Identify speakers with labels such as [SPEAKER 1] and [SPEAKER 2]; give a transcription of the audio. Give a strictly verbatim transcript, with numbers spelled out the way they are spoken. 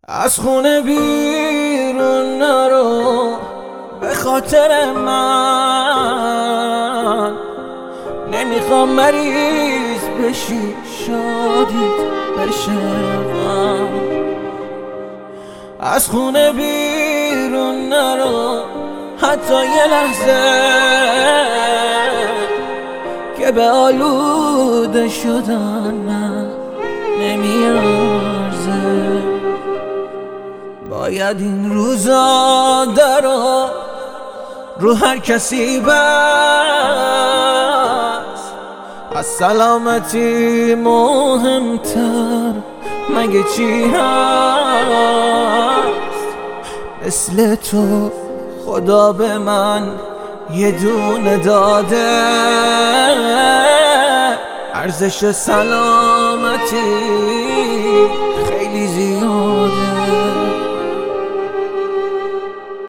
[SPEAKER 1] از خونه بیرون نرو به خاطر من، نمیخوام مریض بشی شادیت بشه غم. از خونه بیرون نرو حتی یه لحظه که به آلوده شدن من نمیارزه. باید این روزا درا رو هر کسی بست، از سلامتی مهمتر مگه چی هست؟ مثل تو خدا به من یه دونه داده، ارزش سلامتی